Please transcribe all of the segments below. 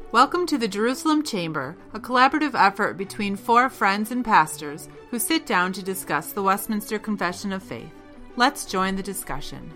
Welcome to the Jerusalem Chamber, a collaborative effort between four friends and pastors who sit down to discuss the Westminster Confession of Faith. Let's join the discussion.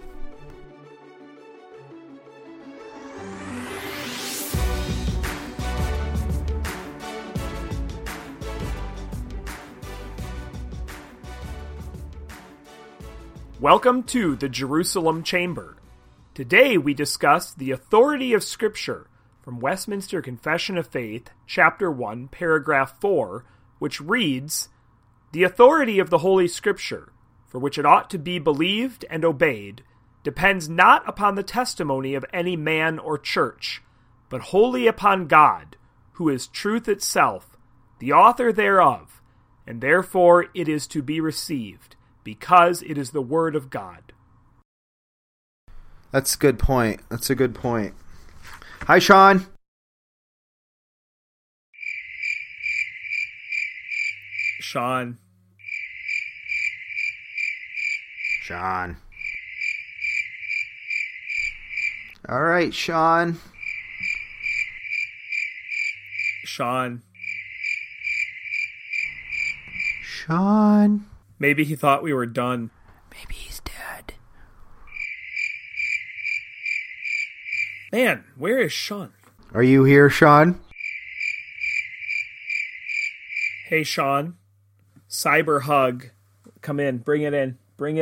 Welcome to the Jerusalem Chamber. Today we discuss the authority of Scripture from Westminster Confession of Faith, Chapter 1, Paragraph 4, which reads, "The authority of the Holy Scripture, for which it ought to be believed and obeyed, depends not upon the testimony of any man or church, but wholly upon God, who is truth itself, the author thereof, and therefore it is to be received, because it is the Word of God." That's a good point. Hi, Sean. Sean. All right, Sean. Maybe he thought we were done. Maybe he's dead. Man, where is Sean? Are you here, Sean? Hey, Sean. Cyber hug. Come in. Bring it in.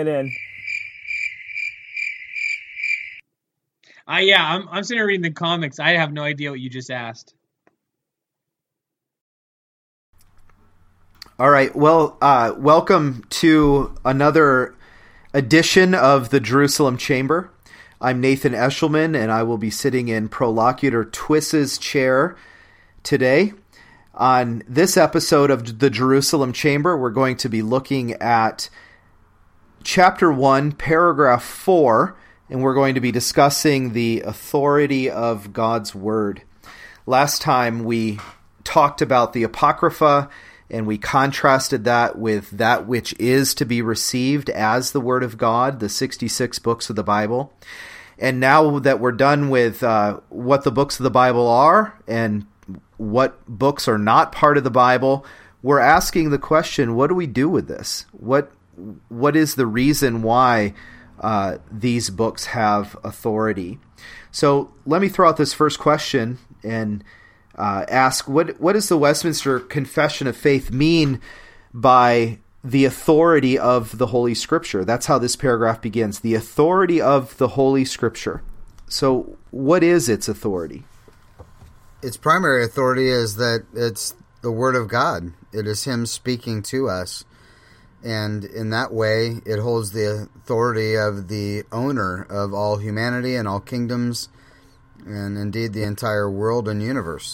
I'm sitting here reading the comics. I have no idea what you just asked. All right. Well, welcome to another edition of the Jerusalem Chamber. I'm Nathan Eshelman, and I will be sitting in Prolocutor Twiss's chair today. On this episode of the Jerusalem Chamber, we're going to be looking at Chapter 1, Paragraph 4, and we're going to be discussing the authority of God's Word. Last time we talked about the Apocrypha, and we contrasted that with that which is to be received as the Word of God, the 66 books of the Bible. And now that we're done with what the books of the Bible are and what books are not part of the Bible, we're asking the question, what do we do with this? What is the reason why these books have authority? So let me throw out this first question and ask, what does the Westminster Confession of Faith mean by the authority of the Holy Scripture? That's how this paragraph begins. The authority of the Holy Scripture. So what is its authority? Its primary authority is that it's the Word of God. It is Him speaking to us. And in that way, it holds the authority of the owner of all humanity and all kingdoms, and indeed the entire world and universe.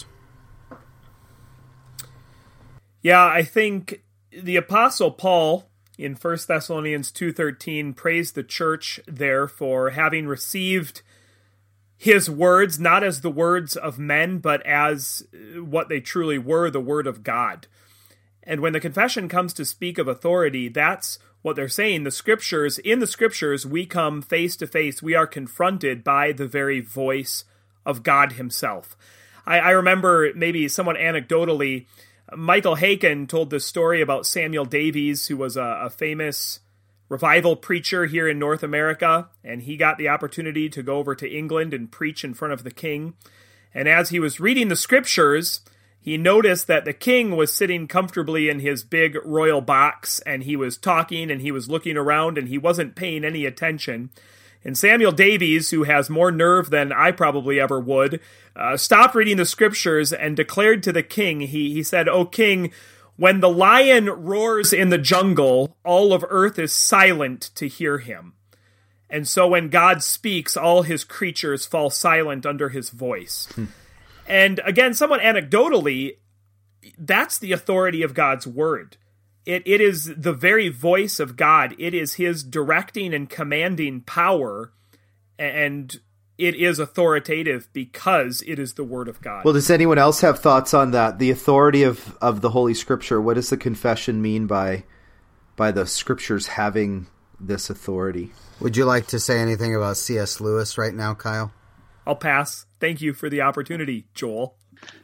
Yeah, I think the Apostle Paul in 1 Thessalonians 2:13 praised the church there for having received his words, not as the words of men, but as what they truly were, the Word of God. And when the confession comes to speak of authority, that's what they're saying. In the Scriptures, we come face to face. We are confronted by the very voice of God himself. I remember, maybe somewhat anecdotally, Michael Haykin told this story about Samuel Davies, who was a famous revival preacher here in North America, and he got the opportunity to go over to England and preach in front of the king. And as he was reading the Scriptures, he noticed that the king was sitting comfortably in his big royal box, and he was talking, and he was looking around, and he wasn't paying any attention. And Samuel Davies, who has more nerve than I probably ever would, stopped reading the Scriptures and declared to the king, he said, "O king, when the lion roars in the jungle, all of earth is silent to hear him. And so when God speaks, all his creatures fall silent under his voice." And again, somewhat anecdotally, that's the authority of God's Word. It is the very voice of God. It is his directing and commanding power, and it is authoritative because it is the Word of God. Well, does anyone else have thoughts on that? The authority of the Holy Scripture. What does the confession mean by the Scriptures having this authority? Would you like to say anything about C.S. Lewis right now, Kyle? I'll pass. Thank you for the opportunity, Joel.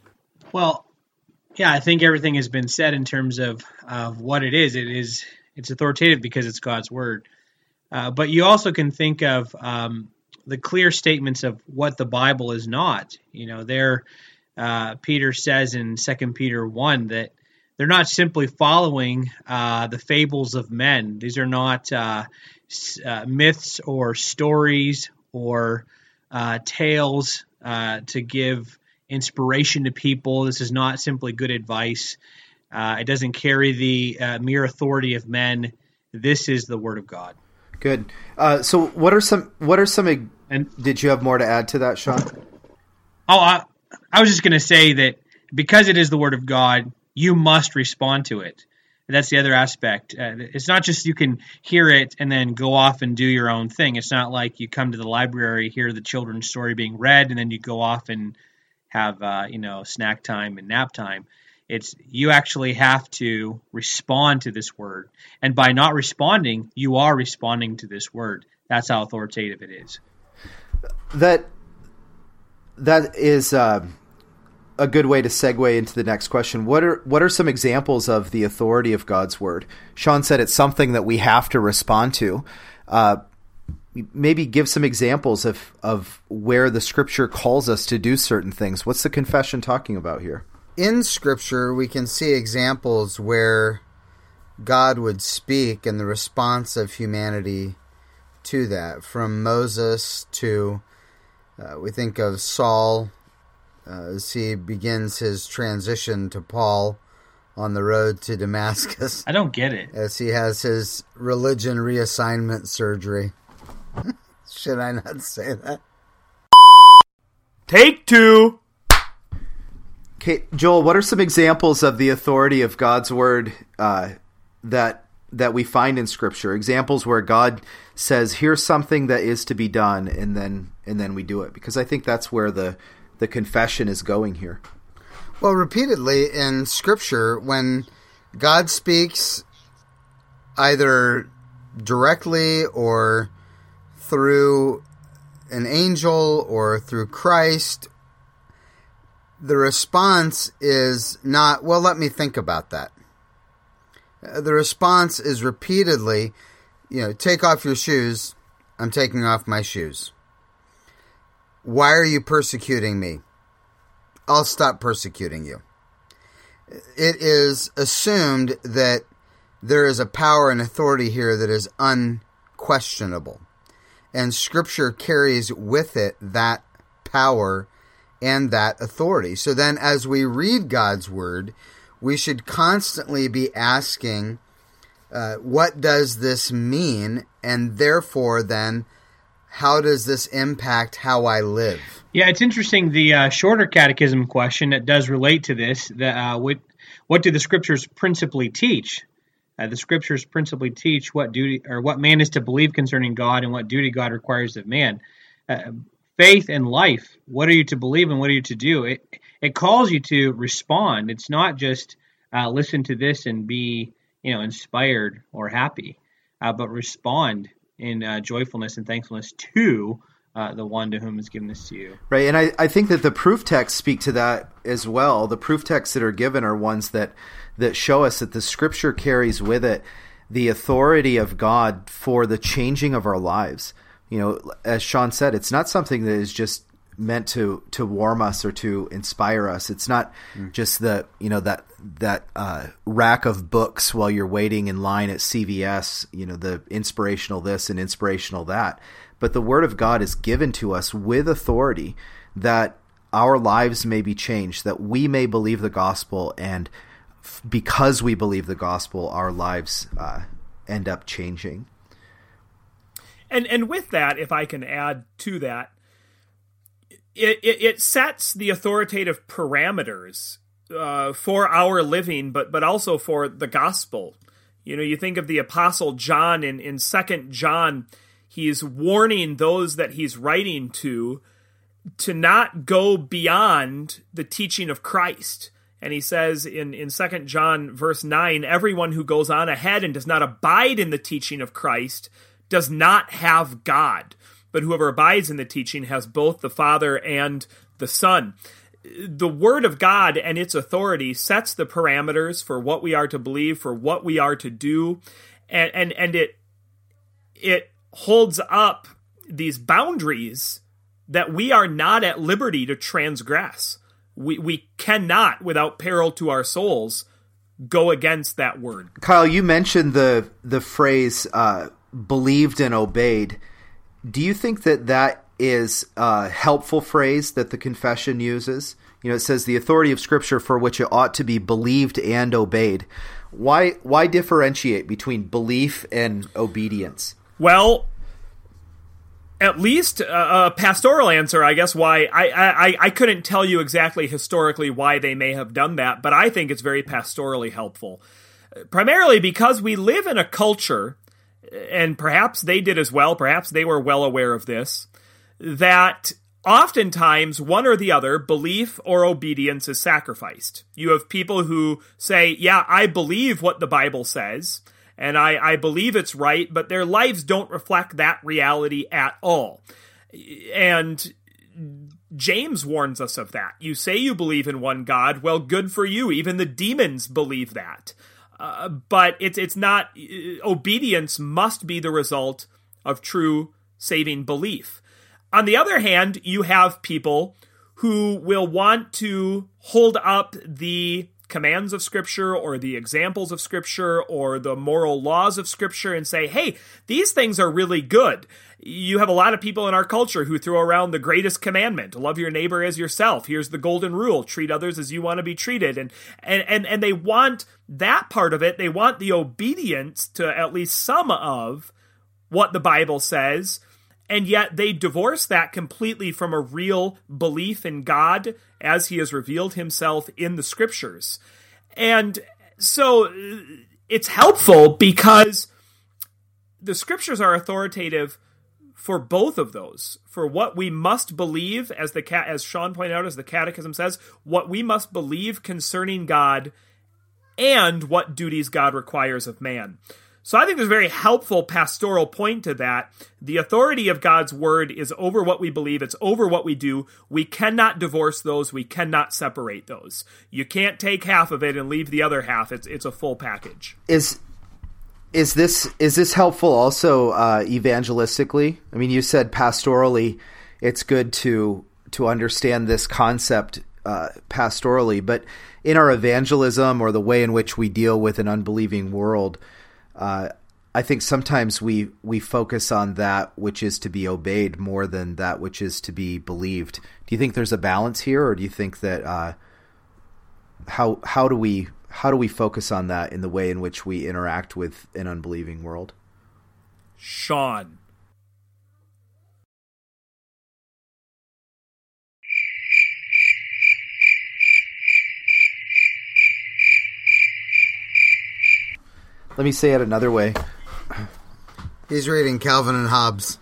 Well, yeah, I think everything has been said in terms of what it is. It's authoritative because it's God's word. But you also can think of the clear statements of what the Bible is not. Peter says in 2 Peter 1 that they're not simply following the fables of men. These are not myths or stories or tales to give inspiration to people. This is not simply good advice. It doesn't carry the mere authority of men. This is the Word of God. Good. So what are some? Did you have more to add to that, Sean? I was just going to say that because it is the Word of God, you must respond to it. That's the other aspect. It's not just you can hear it and then go off and do your own thing. It's not like you come to the library, hear the children's story being read, and then you go off and have snack time and nap time. It's you actually have to respond to this word. And by not responding, you are responding to this word. That's how authoritative it is. That is a good way to segue into the next question. What are some examples of the authority of God's word? Sean said it's something that we have to respond to. Maybe give some examples of where the Scripture calls us to do certain things. What's the confession talking about here? In Scripture, we can see examples where God would speak and the response of humanity to that. From Moses to, we think of Saul as he begins his transition to Paul on the road to Damascus. I don't get it. As he has his religion reassignment surgery. Should I not say that? Take two. Okay, Joel, what are some examples of the authority of God's word that we find in Scripture? Examples where God says, "Here's something that is to be done," and then we do it. Because I think that's where the confession is going here. Well, repeatedly in Scripture, when God speaks either directly or through an angel or through Christ, the response is not, well, let me think about that. The response is repeatedly, take off your shoes. I'm taking off my shoes. Why are you persecuting me? I'll stop persecuting you. It is assumed that there is a power and authority here that is unquestionable. And Scripture carries with it that power and that authority. So then as we read God's Word, we should constantly be asking, what does this mean? And therefore then, how does this impact how I live? Yeah, it's interesting. The shorter catechism question that does relate to this, what do the Scriptures principally teach? The Scriptures principally teach what duty or what man is to believe concerning God and what duty God requires of man. Faith and life. What are you to believe and what are you to do? It calls you to respond. It's not just listen to this and be inspired or happy, but respond in joyfulness and thankfulness to the one to whom has given this to you. Right, and I think that the proof texts speak to that as well. The proof texts that are given are ones that show us that the Scripture carries with it the authority of God for the changing of our lives. As Sean said, it's not something that is just meant to warm us or to inspire us. It's not just that rack of books while you're waiting in line at CVS, the inspirational this and inspirational that. But the Word of God is given to us with authority that our lives may be changed, that we may believe the gospel, and because we believe the gospel, our lives end up changing. And with that, if I can add to that, it sets the authoritative parameters for our living, but also for the gospel. You think of the Apostle John in 2 John, he's warning those that he's writing to not go beyond the teaching of Christ. And he says in 2 John verse 9, everyone who goes on ahead and does not abide in the teaching of Christ does not have God, but whoever abides in the teaching has both the Father and the Son. the Word of God and its authority sets the parameters for what we are to believe, for what we are to do, and it holds up these boundaries that we are not at liberty to transgress. We cannot, without peril to our souls, go against that word. Kyle, you mentioned the phrase believed and obeyed. Do you think that is a helpful phrase that the confession uses? It says the authority of Scripture for which it ought to be believed and obeyed. Why differentiate between belief and obedience? Well, at least a pastoral answer, I guess, why I couldn't tell you exactly historically why they may have done that, but I think it's very pastorally helpful. Primarily because we live in a culture, and perhaps they did as well, perhaps they were well aware of this, that oftentimes one or the other, belief or obedience, is sacrificed. You have people who say, yeah, I believe what the Bible says, and I believe it's right, but their lives don't reflect that reality at all. And James warns us of that. You say you believe in one God, well, good for you. Even the demons believe that. But it's not, obedience must be the result of true saving belief. On the other hand, you have people who will want to hold up the commands of Scripture or the examples of Scripture or the moral laws of Scripture and say, hey, these things are really good. You have a lot of people in our culture who throw around the greatest commandment, love your neighbor as yourself. Here's the golden rule, treat others as you want to be treated. And they want that part of it. They want the obedience to at least some of what the Bible says, and yet they divorce that completely from a real belief in God as he has revealed himself in the Scriptures. And so it's helpful because the Scriptures are authoritative for both of those, for what we must believe, as Sean pointed out, as the Catechism says, what we must believe concerning God and what duties God requires of man. So I think there's a very helpful pastoral point to that. The authority of God's word is over what we believe. It's over what we do. We cannot divorce those. We cannot separate those. You can't take half of it and leave the other half. It's a full package. Is this helpful also evangelistically? I mean, you said pastorally, it's good to understand this concept pastorally, but in our evangelism or the way in which we deal with an unbelieving world, I think sometimes we focus on that which is to be obeyed more than that which is to be believed. Do you think there's a balance here, or do you think that how do we focus on that in the way in which we interact with an unbelieving world? Sean. Let me say it another way. He's reading Calvin and Hobbes.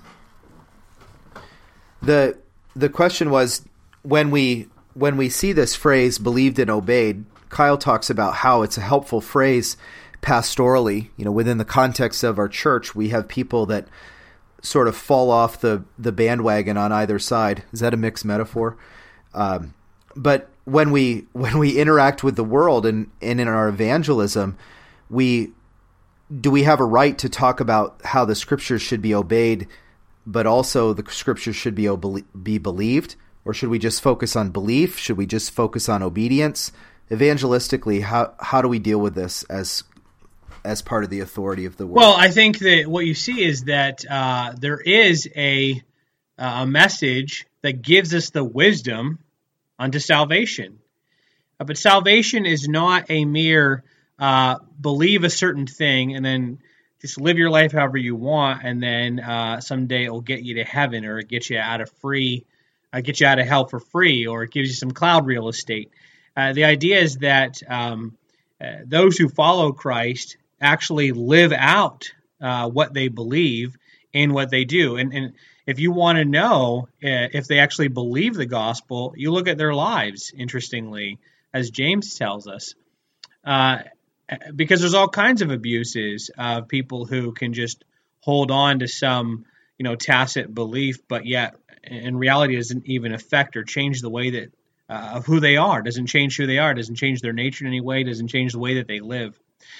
The question was, when we see this phrase believed and obeyed, Kyle talks about how it's a helpful phrase pastorally. Within the context of our church, we have people that sort of fall off the bandwagon on either side. Is that a mixed metaphor? But when we interact with the world and in our evangelism, do we have a right to talk about how the Scriptures should be obeyed, but also the Scriptures should be believed? Or should we just focus on belief? Should we just focus on obedience? Evangelistically, how do we deal with this as part of the authority of the Word? Well, I think that what you see is that there is a message that gives us the wisdom unto salvation. But salvation is not a mere believe a certain thing and then just live your life however you want, and then someday it will get you to heaven, or it gets you out of hell for free, or it gives you some cloud real estate. The idea is that those who follow Christ actually live out what they believe in what they do. And if you want to know if they actually believe the gospel, you look at their lives, interestingly, as James tells us. Because there's all kinds of abuses of people who can just hold on to some, tacit belief, but yet in reality doesn't even affect or change the way that of who they are. Doesn't change who they are. Doesn't change their nature in any way. Doesn't change the way that they live.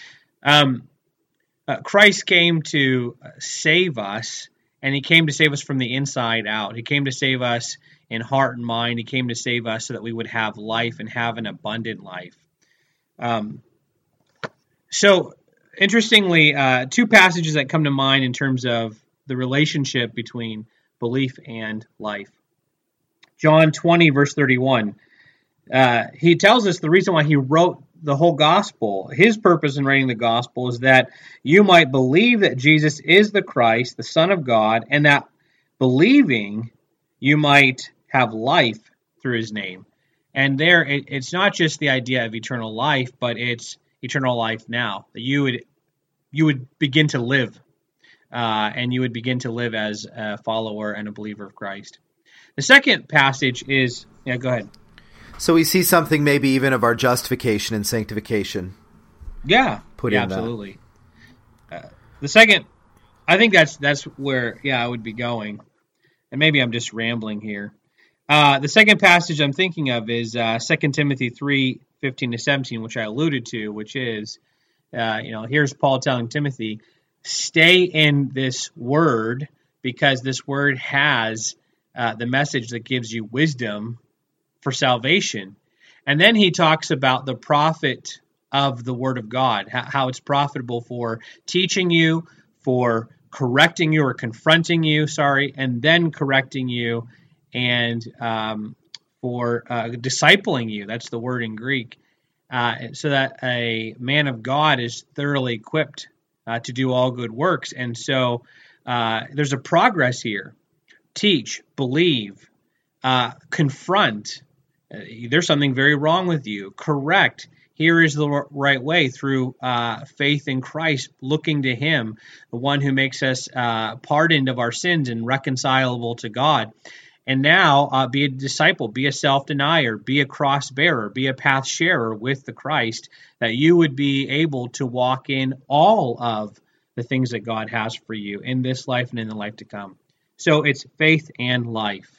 Christ came to save us, and he came to save us from the inside out. He came to save us in heart and mind. He came to save us so that we would have life and have an abundant life. So, interestingly, two passages that come to mind in terms of the relationship between belief and life. John 20, verse 31. He tells us the reason why he wrote the whole gospel. His purpose in writing the gospel is that you might believe that Jesus is the Christ, the Son of God, and that believing you might have life through his name. And there, it's not just the idea of eternal life, but it's eternal life now. That you would begin to live, and you would begin to live as a follower and a believer of Christ. The second passage is, go ahead. So we see something maybe even of our justification and sanctification. Yeah, absolutely. The second, I think that's where I would be going, and maybe I'm just rambling here. The second passage I'm thinking of is 2 Timothy 3:15-17, which I alluded to, which is, here's Paul telling Timothy, stay in this word, because this word has the message that gives you wisdom for salvation. And then he talks about the profit of the word of God, how it's profitable for teaching you, for correcting you or confronting you, and then correcting you, and for discipling you. That's the word in Greek. So that a man of God is thoroughly equipped to do all good works. And so there's a progress here. Teach, believe, confront. There's something very wrong with you. Correct. Here is the right way, through faith in Christ, looking to him, the one who makes us pardoned of our sins and reconcilable to God. And now be a disciple, be a self-denier, be a cross-bearer, be a path sharer with the Christ, that you would be able to walk in all of the things that God has for you in this life and in the life to come. So it's faith and life.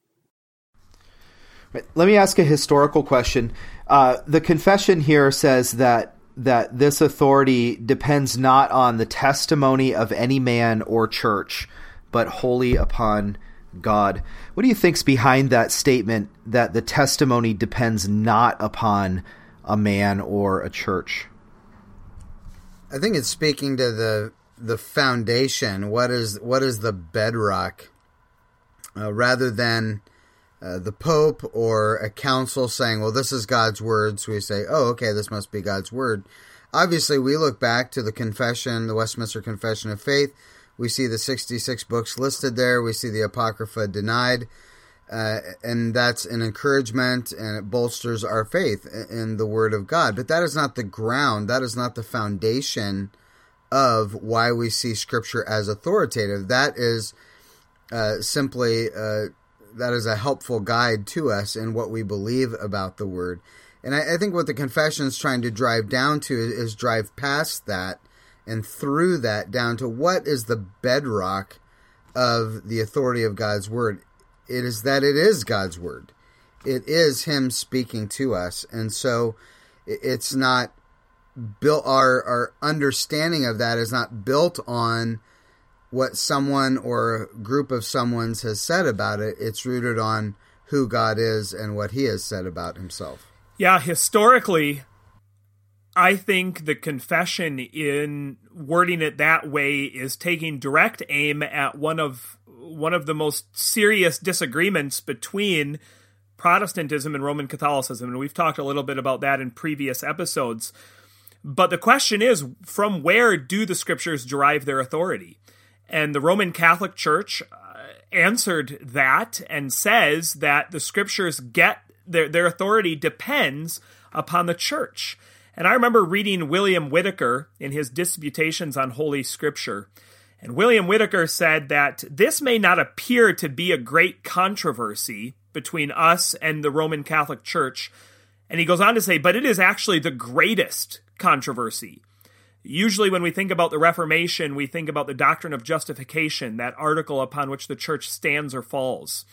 Let me ask a historical question. The confession here says that this authority depends not on the testimony of any man or church, but wholly upon God. What do you think's behind that statement, that the testimony depends not upon a man or a church? I think it's speaking to the foundation. What is the bedrock, rather than the Pope or a council saying, well, this is God's word, so we say, oh, okay, this must be God's word. Obviously, we look back to the confession, the Westminster Confession of Faith. We see the 66 books listed there. We see the Apocrypha denied. And that's an encouragement, and it bolsters our faith in the Word of God. But that is not the ground. That is not the foundation of why we see Scripture as authoritative. That is simply that is a helpful guide to us in what we believe about the Word. And I think what the confession is trying to drive down to is drive past that and through that down to what is the bedrock of the authority of God's Word. It is that it is God's Word. It is Him speaking to us. And so it's not built, our understanding of that is not built on what someone or a group of someone's has said about it. It's rooted on who God is and what He has said about Himself. Yeah, historically, I think the confession, in wording it that way, is taking direct aim at one of the most serious disagreements between Protestantism and Roman Catholicism, and we've talked a little bit about that in previous episodes. But the question is, from where do the Scriptures derive their authority? And the Roman Catholic Church answered that and says that the Scriptures get their authority depends upon the Church. And I remember reading William Whitaker in his Disputations on Holy Scripture. And William Whitaker said that this may not appear to be a great controversy between us and the Roman Catholic Church. And he goes on to say, but it is actually the greatest controversy. Usually when we think about the Reformation, we think about the doctrine of justification, that article upon which the church stands or falls.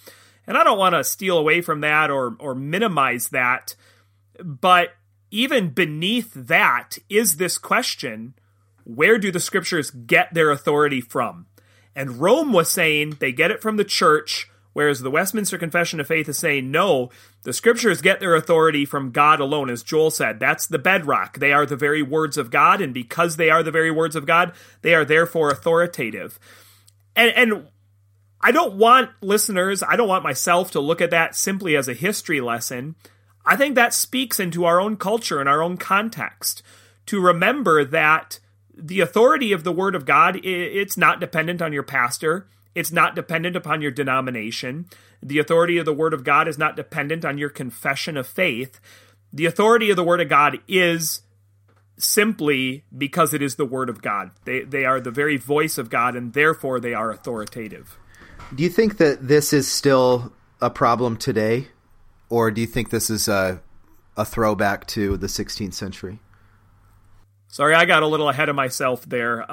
And I don't want to steal away from that or minimize that. But even beneath that is this question, where do the Scriptures get their authority from? And Rome was saying they get it from the church, whereas the Westminster Confession of Faith is saying, no, the Scriptures get their authority from God alone. As Joel said, that's the bedrock. They are the very words of God, and because they are the very words of God, they are therefore authoritative. And I don't want listeners, I don't want myself to look at that simply as a history lesson. I think that speaks into our own culture and our own context, to remember that the authority of the Word of God, it's not dependent on your pastor. It's not dependent upon your denomination. The authority of the Word of God is not dependent on your confession of faith. The authority of the Word of God is simply because it is the Word of God. They are the very voice of God, and therefore they are authoritative. Do you think that this is still a problem today, or do you think this is a throwback to the 16th century? Sorry, I got a little ahead of myself there.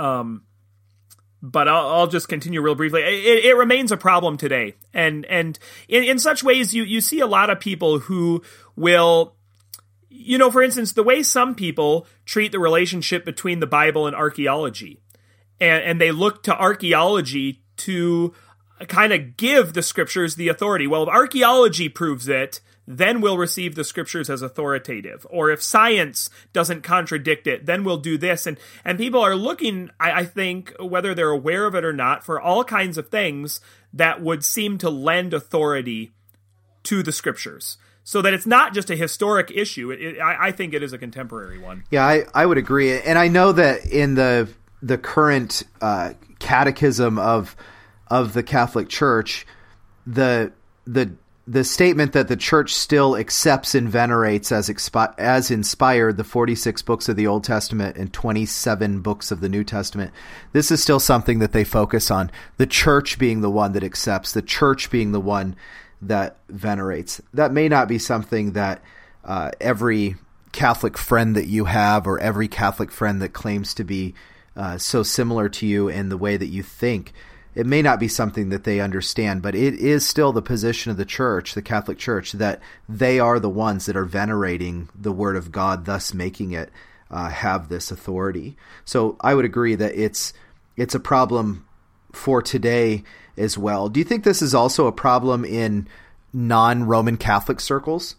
But I'll just continue real briefly. It remains a problem today. And in such ways, you see a lot of people who will, for instance, the way some people treat the relationship between the Bible and archaeology. And they look to archaeology to kind of give the Scriptures the authority. Well, if archaeology proves it, then we'll receive the Scriptures as authoritative. Or if science doesn't contradict it, then we'll do this. And people are looking, I think, whether they're aware of it or not, for all kinds of things that would seem to lend authority to the Scriptures. So that it's not just a historic issue. I think it is a contemporary one. Yeah, I would agree. And I know that in the current catechism of the Catholic Church, the statement that the Church still accepts and venerates as inspired the 46 books of the Old Testament and 27 books of the New Testament, this is still something that they focus on. The Church being the one that accepts, the Church being the one that venerates. That may not be something that every Catholic friend that you have, or every Catholic friend that claims to be so similar to you in the way that you think, it may not be something that they understand, but it is still the position of the Church, the Catholic Church, that they are the ones that are venerating the Word of God, thus making it have this authority. So I would agree that it's a problem for today as well. Do you think this is also a problem in non-Roman Catholic circles?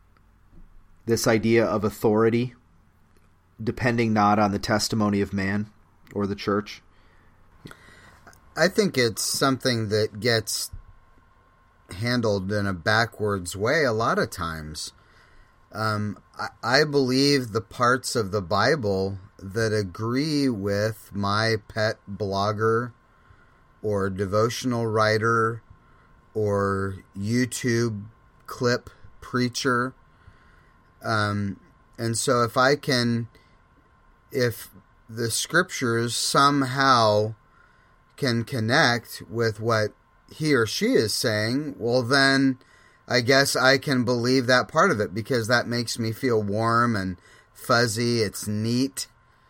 This idea of authority depending not on the testimony of man or the Church? I think it's something that gets handled in a backwards way a lot of times. I believe the parts of the Bible that agree with my pet blogger or devotional writer or YouTube clip preacher. And so if the Scriptures somehow can connect with what he or she is saying, well, then I guess I can believe that part of it because that makes me feel warm and fuzzy. It's neat.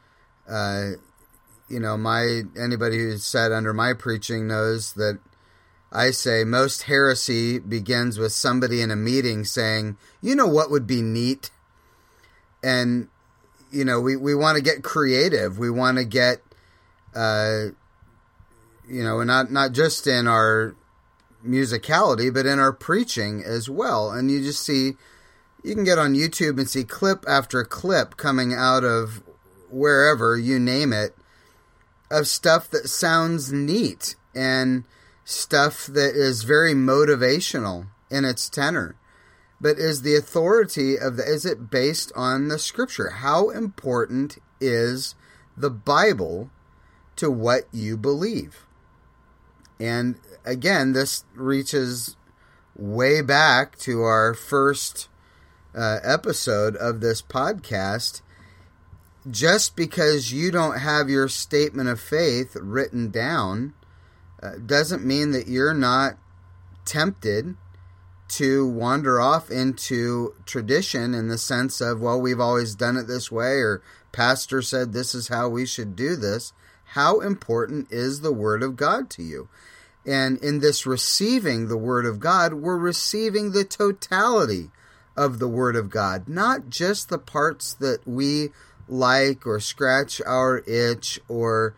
Anybody who's sat under my preaching knows that I say most heresy begins with somebody in a meeting saying, what would be neat? And, we want to get creative. We want to get, not just in our musicality, but in our preaching as well. And you can get on YouTube and see clip after clip coming out of wherever, you name it, of stuff that sounds neat and stuff that is very motivational in its tenor. But is the authority is it based on the Scripture? How important is the Bible to what you believe? And again, this reaches way back to our first episode of this podcast. Just because you don't have your statement of faith written down doesn't mean that you're not tempted to wander off into tradition in the sense of, well, we've always done it this way, or pastor said this is how we should do this. How important is the Word of God to you? And in this receiving the Word of God, we're receiving the totality of the Word of God, not just the parts that we like or scratch our itch or,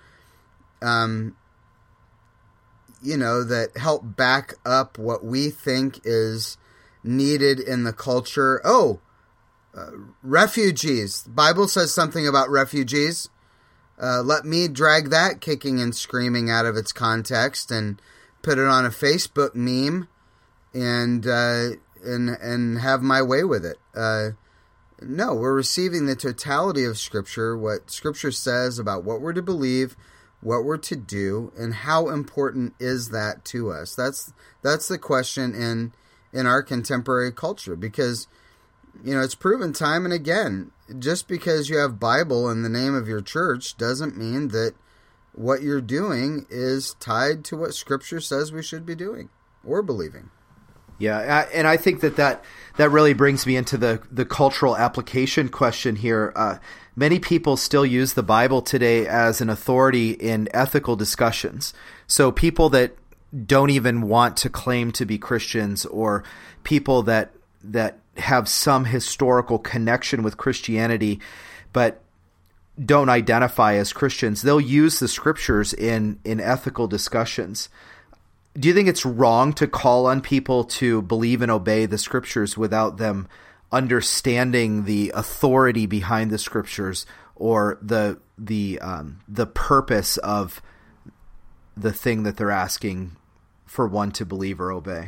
that help back up what we think is needed in the culture. Refugees. The Bible says something about refugees. Let me drag that kicking and screaming out of its context and put it on a Facebook meme and have my way with it. No, we're receiving the totality of Scripture, what Scripture says about what we're to believe, what we're to do, and how important is that to us. That's the question in our contemporary culture, because it's proven time and again, just because you have Bible in the name of your church doesn't mean that what you're doing is tied to what Scripture says we should be doing or believing. Yeah, and I think that really brings me into the cultural application question here. Many people still use the Bible today as an authority in ethical discussions. So people that don't even want to claim to be Christians, or people that have some historical connection with Christianity but don't identify as Christians, they'll use the Scriptures in ethical discussions. Do you think it's wrong to call on people to believe and obey the Scriptures without them understanding the authority behind the Scriptures or the purpose of the thing that they're asking for one to believe or obey?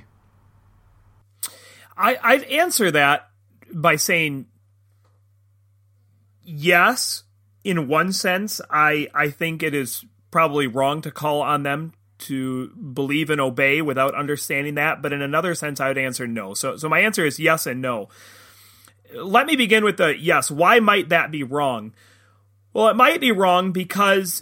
I'd answer that by saying yes. In one sense, I think it is probably wrong to call on them to believe and obey without understanding that. But in another sense, I would answer no. So my answer is yes and no. Let me begin with the yes. Why might that be wrong? Well, it might be wrong because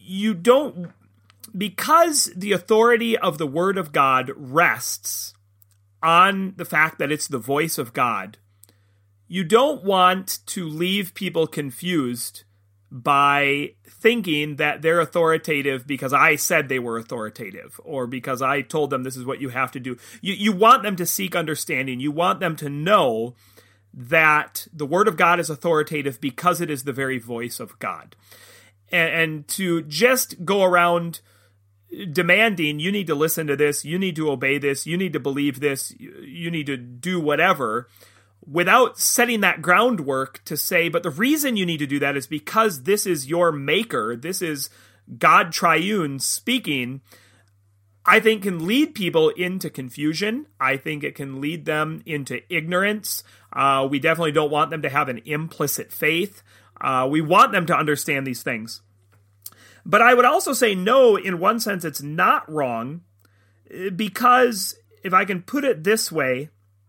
because the authority of the Word of God rests on the fact that it's the voice of God. You don't want to leave people confused by thinking that they're authoritative because I said they were authoritative, or because I told them this is what you have to do. You want them to seek understanding. You want them to know that the Word of God is authoritative because it is the very voice of God. And to just go around demanding, you need to listen to this, you need to obey this, you need to believe this, you need to do whatever, without setting that groundwork to say, but the reason you need to do that is because this is your maker, this is God Triune speaking, I think can lead people into confusion. I think it can lead them into ignorance. We definitely don't want them to have an implicit faith. We want them to understand these things. But I would also say no, in one sense, it's not wrong, because if I can put it this way,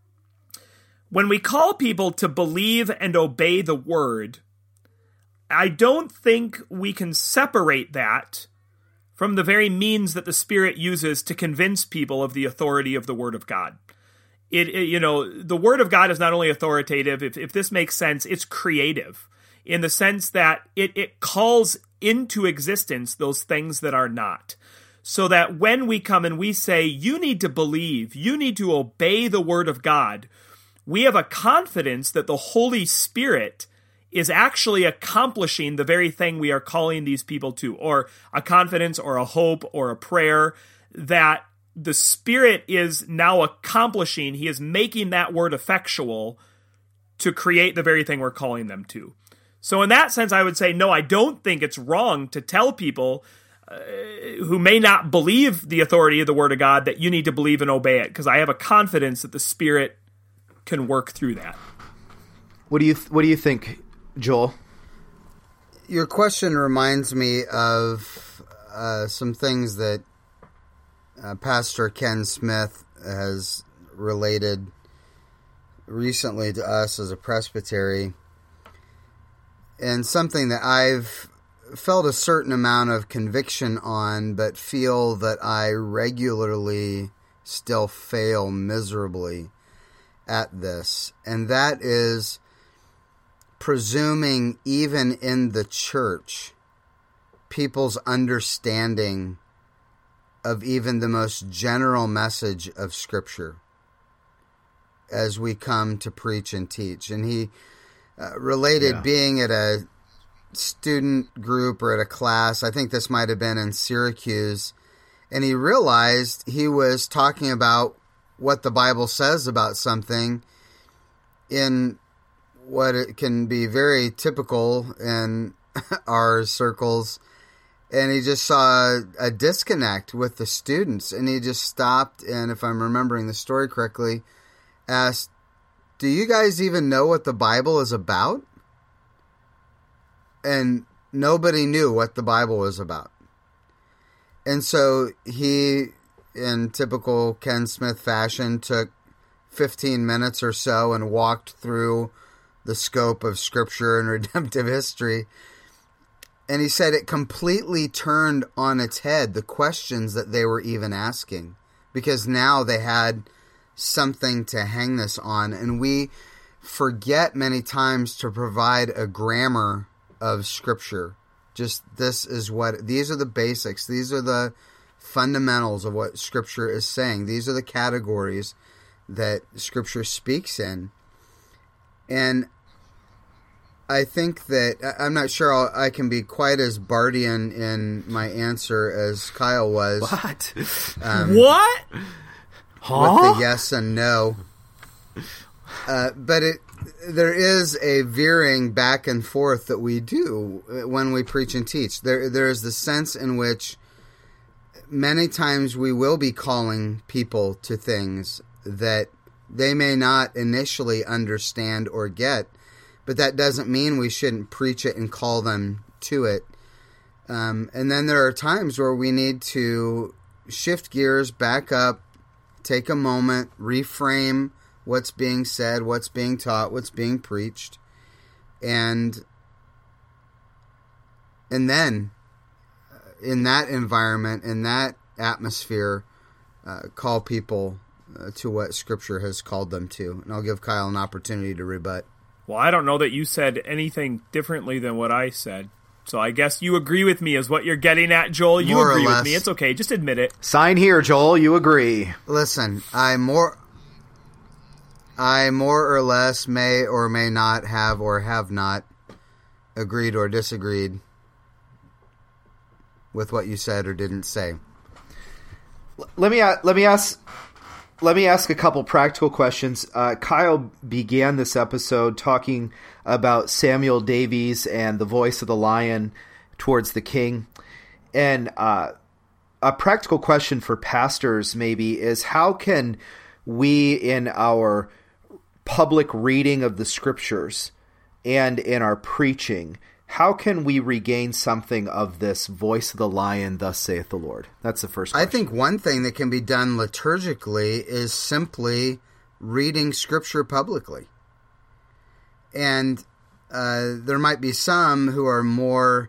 when we call people to believe and obey the Word, I don't think we can separate that from the very means that the Spirit uses to convince people of the authority of the Word of God. The Word of God is not only authoritative, if this makes sense, it's creative, in the sense that it calls into existence those things that are not. So that when we come and we say, you need to believe, you need to obey the Word of God, we have a confidence that the Holy Spirit is actually accomplishing the very thing we are calling these people to, or a confidence or a hope or a prayer that the Spirit is now accomplishing. He is making that word effectual to create the very thing we're calling them to. So in that sense, I would say, no, I don't think it's wrong to tell people who may not believe the authority of the Word of God that you need to believe and obey it, because I have a confidence that the Spirit can work through that. What do you think, Joel? Your question reminds me of some things that Pastor Ken Smith has related recently to us as a presbytery, and something that I've felt a certain amount of conviction on, but feel that I regularly still fail miserably at this, and that is presuming even in the church people's understanding of even the most general message of Scripture as we come to preach and teach. And he related being at a student group or at a class. I think this might have been in Syracuse. And he realized he was talking about what the Bible says about something in what it can be very typical in our circles. And he just saw a disconnect with the students. And he just stopped and, if I'm remembering the story correctly, asked, "Do you guys even know what the Bible is about?" And nobody knew what the Bible was about. And so he, in typical Ken Smith fashion, took 15 minutes or so and walked through the scope of Scripture and redemptive history. And he said it completely turned on its head the questions that they were even asking, because now they had something to hang this on. And we forget many times to provide a grammar of Scripture. Just these are the basics. These are the fundamentals of what Scripture is saying. These are the categories that Scripture speaks in. And I think that I'm not sure I can be quite as Bardian in my answer as Kyle was. What? What? Huh? With the yes and no. But there is a veering back and forth that we do when we preach and teach. There is the sense in which many times we will be calling people to things that they may not initially understand or get, but that doesn't mean we shouldn't preach it and call them to it. And then there are times where we need to shift gears, back up, take a moment, reframe what's being said, what's being taught, what's being preached, and then in that environment, in that atmosphere, call people to what Scripture has called them to. And I'll give Kyle an opportunity to rebut. Well, I don't know that you said anything differently than what I said. So I guess you agree with me is what you're getting at, Joel. You More or agree with less. me. It's okay. Just admit it. Sign here, Joel. You agree. Listen, I more or less may or may not have or have not agreed or disagreed with what you said or didn't say. Let me ask a couple practical questions. Kyle began this episode talking about Samuel Davies and the voice of the lion towards the king. And a practical question for pastors maybe is, how can we in our public reading of the Scriptures and in our preaching, how can we regain something of this voice of the lion, thus saith the Lord? That's the first question. I think one thing that can be done liturgically is simply reading Scripture publicly. And there might be some who are more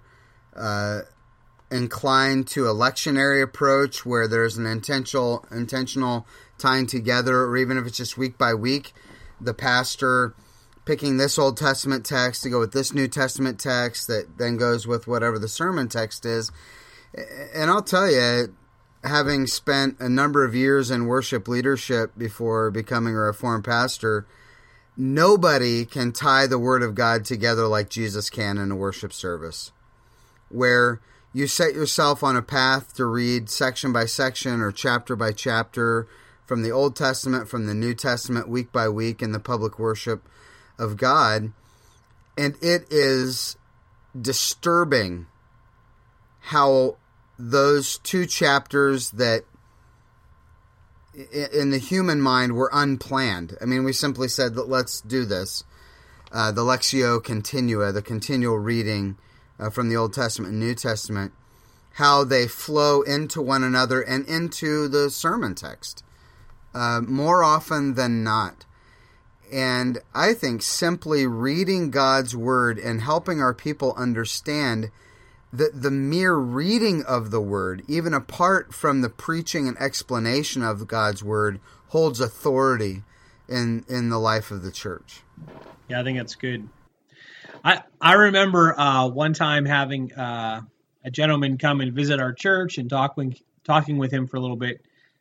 inclined to a lectionary approach where there's an intentional tying together, or even if it's just week by week, the pastor picking this Old Testament text to go with this New Testament text that then goes with whatever the sermon text is. And I'll tell you, having spent a number of years in worship leadership before becoming a Reformed pastor, nobody can tie the Word of God together like Jesus can in a worship service, where you set yourself on a path to read section by section or chapter by chapter from the Old Testament, from the New Testament, week by week in the public worship of God. And it is disturbing how those two chapters that in the human mind were unplanned. I mean, we simply said that let's do this. The Lectio Continua, the continual reading from the Old Testament and New Testament, how they flow into one another and into the sermon text more often than not. And I think simply reading God's Word and helping our people understand that the mere reading of the Word, even apart from the preaching and explanation of God's Word, holds authority in the life of the church. Yeah, I think that's good. I remember one time having a gentleman come and visit our church and talking with him for a little bit,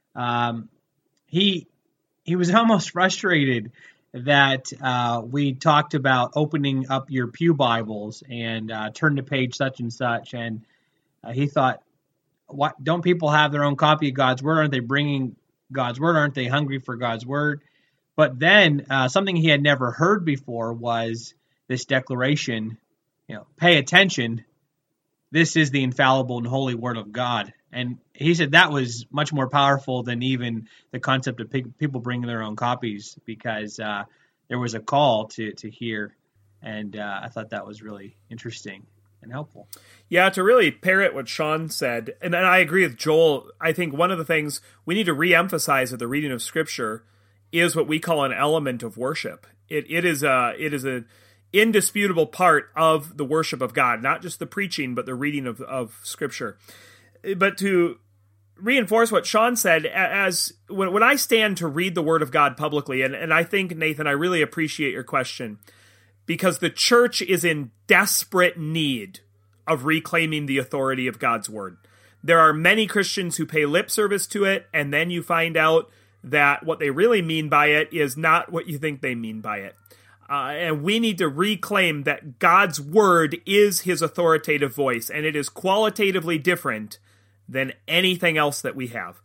he was almost frustrated that we talked about opening up your pew Bibles and turn to page such and such, and he thought, "What? Don't people have their own copy of God's Word? Aren't they bringing God's Word? Aren't they hungry for God's Word?" But then something he had never heard before was this declaration, pay attention, this is the infallible and holy Word of God. And he said that was much more powerful than even the concept of people bringing their own copies, because there was a call to hear, and I thought that was really interesting and helpful. Yeah, to really parrot what Sean said, and I agree with Joel, I think one of the things we need to reemphasize at the reading of Scripture is what we call an element of worship. It is an indisputable part of the worship of God, not just the preaching, but the reading of Scripture. But to reinforce what Sean said, as when I stand to read the Word of God publicly, and I think, Nathan, I really appreciate your question, because the church is in desperate need of reclaiming the authority of God's Word. There are many Christians who pay lip service to it, and then you find out that what they really mean by it is not what you think they mean by it. And we need to reclaim that God's Word is His authoritative voice, and it is qualitatively different than anything else that we have.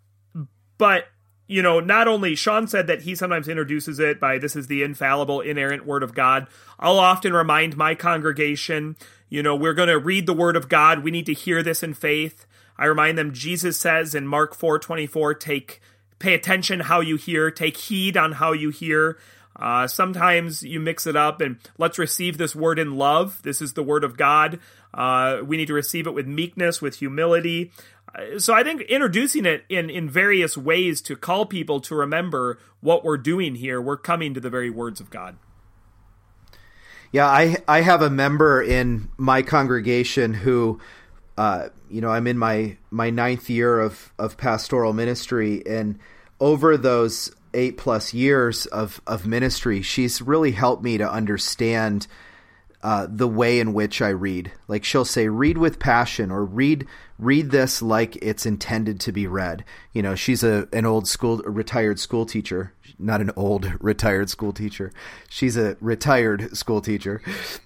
But, not only, Sean said that he sometimes introduces it by, this is the infallible, inerrant Word of God. I'll often remind my congregation, we're going to read the Word of God. We need to hear this in faith. I remind them, Jesus says in Mark 4:24, pay attention how you hear, take heed on how you hear. Sometimes you mix it up and let's receive this word in love. This is the Word of God. We need to receive it with meekness, with humility. So I think introducing it in various ways to call people to remember what we're doing here, we're coming to the very words of God. Yeah, I have a member in my congregation who, I'm in my ninth year of pastoral ministry, and over those 8+ years of ministry, she's really helped me to understand the way in which I read. Like, she'll say, read with passion, or read this like it's intended to be read. She's a retired school teacher, not an old retired school teacher. She's a retired school teacher.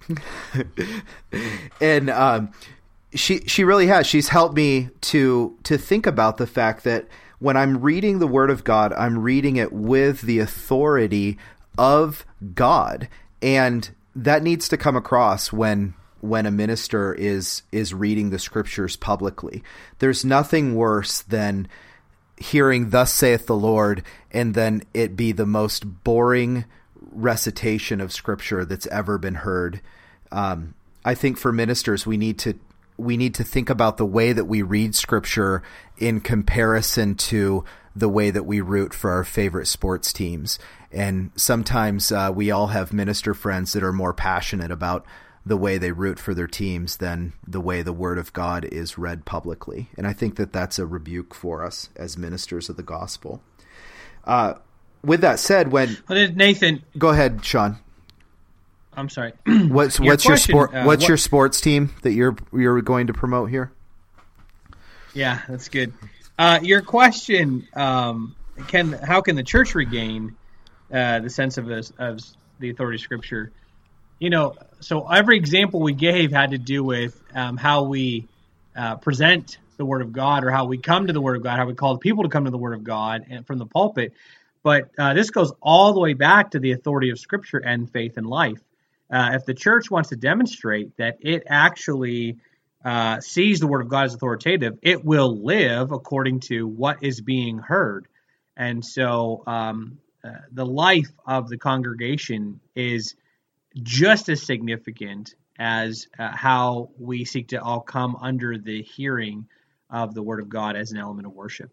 And she really has. She's helped me to think about the fact that when I'm reading the Word of God, I'm reading it with the authority of God. And that needs to come across when a minister is reading the Scriptures publicly. There's nothing worse than hearing "Thus saith the Lord" and then it be the most boring recitation of Scripture that's ever been heard. I think for ministers, we need to think about the way that we read Scripture in comparison to the way that we root for our favorite sports teams. And sometimes we all have minister friends that are more passionate about the way they root for their teams than the way the Word of God is read publicly. And I think that that's a rebuke for us as ministers of the gospel. With that said, Nathan, go ahead, Sean. I'm sorry. What's your sports team that you're going to promote here? Yeah, that's good. Your question: how can the church regain the sense of the authority of Scripture? So every example we gave had to do with how we present the Word of God, or how we come to the Word of God, how we call people to come to the Word of God and from the pulpit. But this goes all the way back to the authority of Scripture and faith and life. If the church wants to demonstrate that it actually sees the Word of God as authoritative, it will live according to what is being heard. And so the life of the congregation is just as significant as how we seek to all come under the hearing of the Word of God as an element of worship.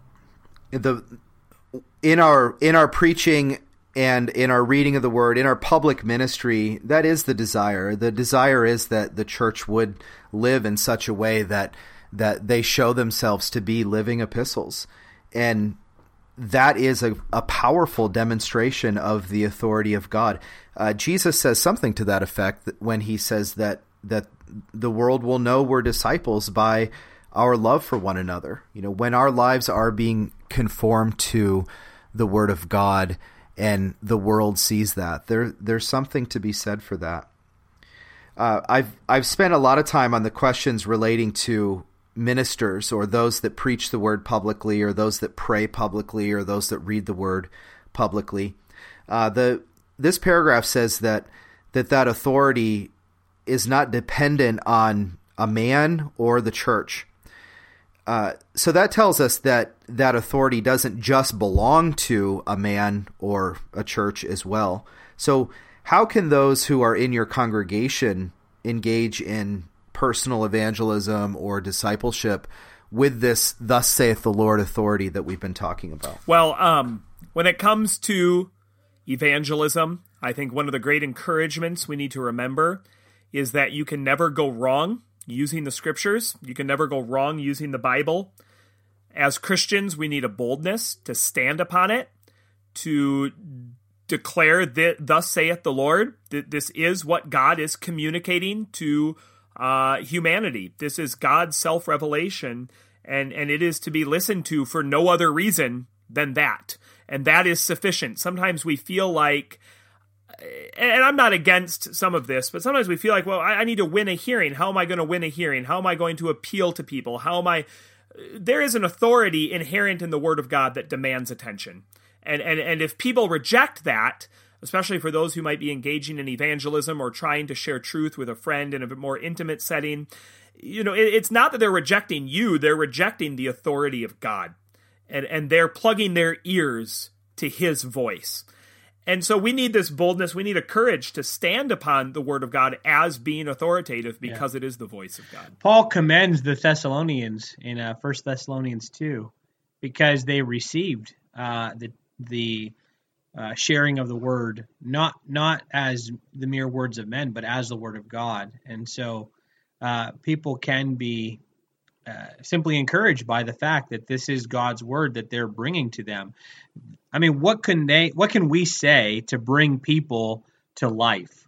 In our preaching and in our reading of the Word, in our public ministry, that is the desire. The desire is that the church would live in such a way that they show themselves to be living epistles. And that is a powerful demonstration of the authority of God. Jesus says something to that effect when he says that the world will know we're disciples by our love for one another. When our lives are being conformed to the Word of God and the world sees that, there's something to be said for that. I've spent a lot of time on the questions relating to ministers, or those that preach the word publicly, or those that pray publicly, or those that read the word publicly. This paragraph says that authority is not dependent on a man or the church. So that tells us that authority doesn't just belong to a man or a church as well. So how can those who are in your congregation engage in personal evangelism or discipleship with this "thus saith the Lord" authority that we've been talking about? Well, when it comes to evangelism, I think one of the great encouragements we need to remember is that you can never go wrong using the scriptures. You can never go wrong using the Bible. As Christians, we need a boldness to stand upon it, to declare that "thus saith the Lord." This is what God is communicating to humanity. This is God's self-revelation, and it is to be listened to for no other reason than that. And that is sufficient. Sometimes we feel like, and I'm not against some of this, but sometimes we feel like, well, I need to win a hearing. How am I going to win a hearing? How am I going to appeal to people? There is an authority inherent in the Word of God that demands attention. And if people reject that, especially for those who might be engaging in evangelism or trying to share truth with a friend in a more intimate setting, it's not that they're rejecting you, they're rejecting the authority of God. And they're plugging their ears to His voice. And so we need this boldness, we need a courage to stand upon the Word of God as being authoritative because it is the voice of God. Paul commends the Thessalonians in 1 Thessalonians 2 because they received the sharing of the Word, not as the mere words of men, but as the Word of God. And so people can be simply encouraged by the fact that this is God's Word that they're bringing to them. I mean, what can we say to bring people to life?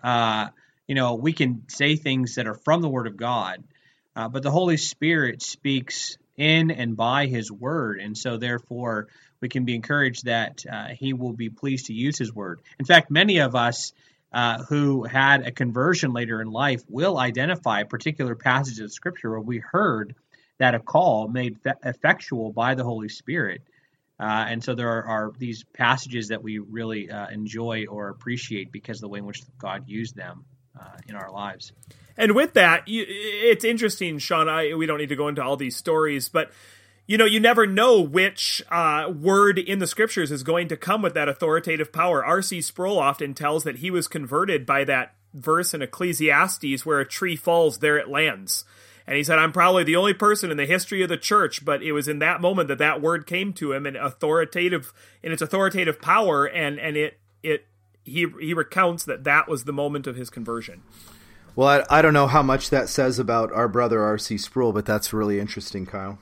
We can say things that are from the Word of God, but the Holy Spirit speaks in and by His Word, and so therefore we can be encouraged that He will be pleased to use His Word. In fact, many of us who had a conversion later in life will identify particular passages of Scripture where we heard that a call made effectual by the Holy Spirit. And so there are these passages that we really enjoy or appreciate because of the way in which God used them in our lives. And with that, it's interesting, Sean, we don't need to go into all these stories, but you never know which word in the Scriptures is going to come with that authoritative power. R.C. Sproul often tells that he was converted by that verse in Ecclesiastes where a tree falls, there it lands. And he said, I'm probably the only person in the history of the church, but it was in that moment that word came to him in its authoritative power, and he recounts that was the moment of his conversion. Well, I don't know how much that says about our brother R.C. Sproul, but that's really interesting, Kyle.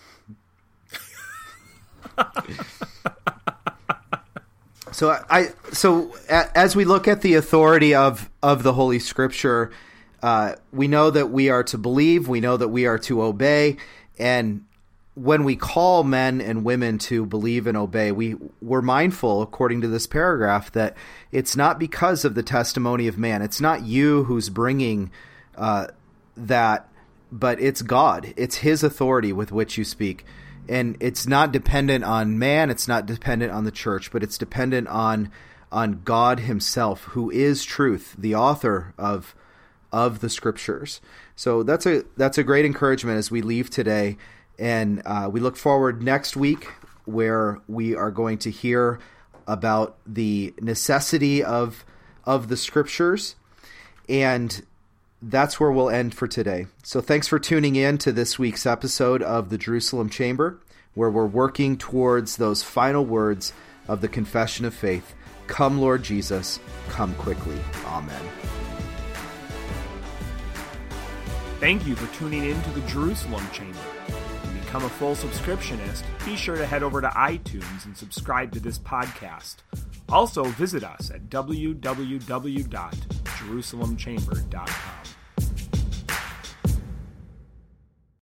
So as we look at the authority of the Holy Scripture, we know that we are to believe, we know that we are to obey, and when we call men and women to believe and obey, we're mindful, according to this paragraph, that it's not because of the testimony of man. It's not you who's bringing that, but it's God. It's His authority with which you speak. And it's not dependent on man, it's not dependent on the church, but it's dependent on God Himself, who is truth, the author of the Scriptures. So that's a great encouragement as we leave today. And we look forward next week where we are going to hear about the necessity of the Scriptures. And that's where we'll end for today. So thanks for tuning in to this week's episode of the Jerusalem Chamber, where we're working towards those final words of the Confession of Faith. Come, Lord Jesus, come quickly. Amen. Thank you for tuning in to the Jerusalem Chamber. To become a full subscriptionist, be sure to head over to iTunes and subscribe to this podcast. Also, visit us at www.jerusalemchamber.com.